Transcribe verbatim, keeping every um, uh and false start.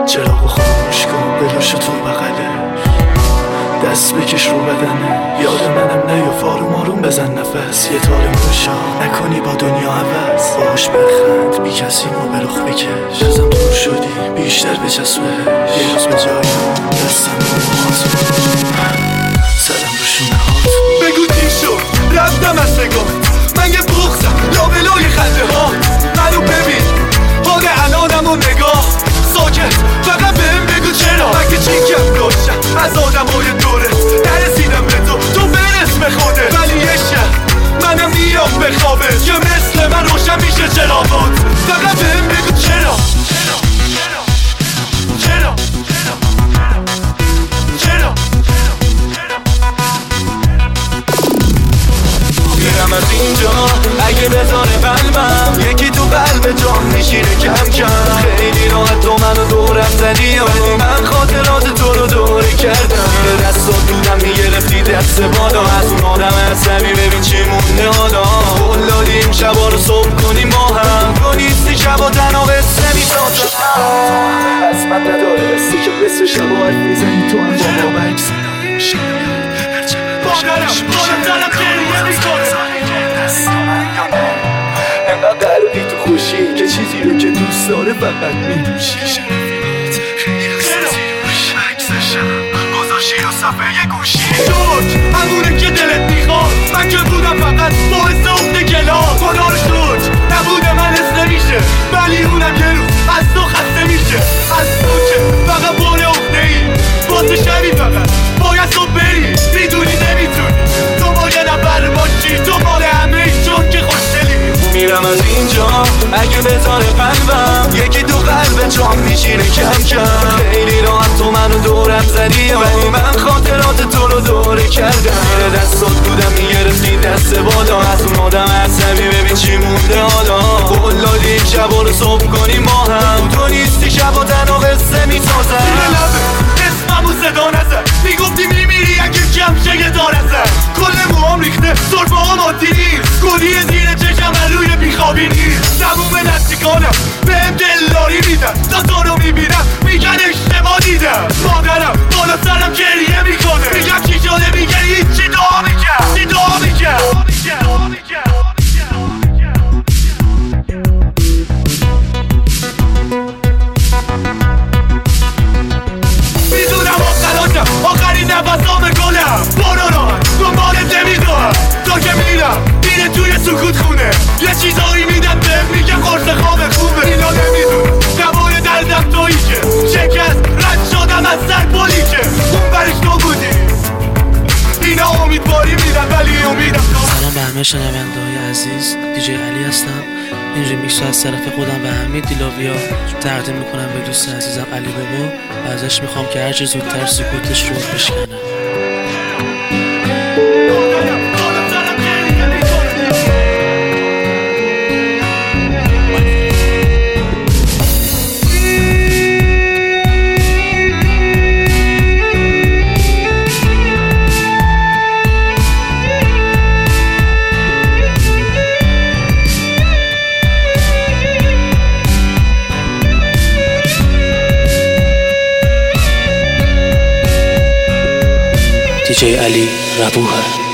چراغو خاموش کن بلاشو تو بغله، دست بکش رو بدنه، یاد منم نیاف آروم آروم بزن نفس، یه تار موشا نکنی با دنیا عوض، باش بخند بی کسی مو بلخ بکش، ازم دور شدی بیشتر بچسبه، یه روز به جایی دستم رو موهات سرم رو شونه هات بگو چی شد رفتم از نگاه، من یه بغزم لابلای خنده ها، منو ببین حال الانم و نگاه ساکت، فقط بهم بگو چرا مگه چی کم داشتم از آدم های دوره، نرسیدم به تو تو برس به خوده، ولی یه شب منم میام به خوابه که مثل من روشن میشه چراغات، فقط بهم بگو چرا چرا چرا چرا میرم از اینجا اگه بذاره قلبم، یکی تو قلب جام میشینه کم کم، خیلی راحت تو منو دورم زدی، ولی من خاطرات تو رو دوره کردم، به دستات بودم میگرفتی دست بالا، از اون آدم عصبی ببین چی مونده حالا، قول دادیم شبا رو صبح کنیم با هم، تو نیستی شبا تنها قصه میسازم، قسمت نداره قصه که قصه شبا حرف میزنی تو هم با ما بکس انقدر قلبی تو خوشی که چیزی رو که دوست داره فقط میدوشی، خیلی احساسی روش عکسشم گذاشی رو صفحه گوشی، شد همونه که دلت میخواد، من که بودم فقط باعث اخت کلاس، خدا رو شد نبوده من حس نمیشه، ولی اونم یه روز از تو خسته میشه، از تو که فقط بار اخته ای، واسه شبی فقط باید تو بری، میدونی نمیتونی تو باید نفر باشی، تو مال همه ای چون که خوشدلی، میرم از اینجا اگه بذاره قلبم، یکی تو قلب جام میشینه کم کم، خیلی راحت تو منو دورم زدی، ولی من خاطرات تو رو دوره کردم، به دستات بودم میگرفتی دست بالا، از اون آدم عصبی ببین چی مونده حالا، قول دادیم شبا رو صبح کنیم با هم، تو نیستی شبا تنها قصه میسازم، زیر لبه اسممو صدا نزن، میگفتی میمیری اگه کم شه یه دار ازن، کل موام ریخته سرفه هم عادی نیست، گلی زیر چشم من روی بیخوابی نیست، تموم نزدیکانم بهم دلداری میدن، تا تو رو میبینم میگن اشتباه دیدم، مادرم بالا سرم گریه میکنه، میگم چی شده میگه هیچی، دعا میکرد چی دعا میکرد میدونم آخراتم آخرین نفسام گلم، برو راحت دنبالت نمیدونم، تا که میرم میره توی سکوت خونه، یه چیزایی میدم بهم میگه قرص خواب خوبه، اینا نمیدونم دوای دردم تویی که شکست رد شدم از سر پلی که اون برش تو بودی، اینا امیدواری میدم ولی امیدم تو. سلام به همه شنونده‌های عزیز، دیجی علی هستم. این ریمیکس رو از طرف خودم و همه دیلاویا تقدیم میکنم به دوست عزیزم علی بابا و ازش میخوام که هرچه زودتر سکوتش رو بشکنه. دیجی علی ربوه.